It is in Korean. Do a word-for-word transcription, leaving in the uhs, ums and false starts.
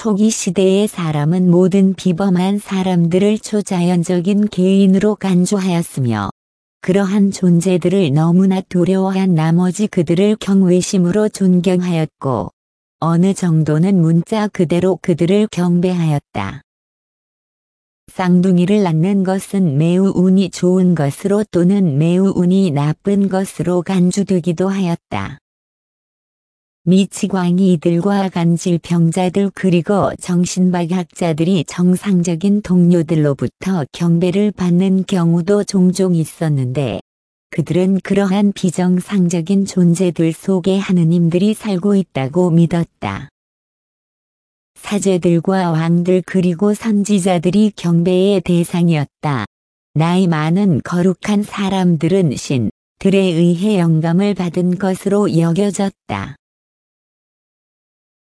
초기 시대의 사람은 모든 비범한 사람들을 초자연적인 개인으로 간주하였으며 그러한 존재들을 너무나 두려워한 나머지 그들을 경외심으로 존경하였고 어느 정도는 문자 그대로 그들을 경배하였다. 쌍둥이를 낳는 것은 매우 운이 좋은 것으로 또는 매우 운이 나쁜 것으로 간주되기도 하였다. 미치광이 이들과 간질병자들 그리고 정신박학자들이 정상적인 동료들로부터 경배를 받는 경우도 종종 있었는데 그들은 그러한 비정상적인 존재들 속에 하느님들이 살고 있다고 믿었다. 사제들과 왕들 그리고 선지자들이 경배의 대상이었다. 나이 많은 거룩한 사람들은 신들에 의해 영감을 받은 것으로 여겨졌다.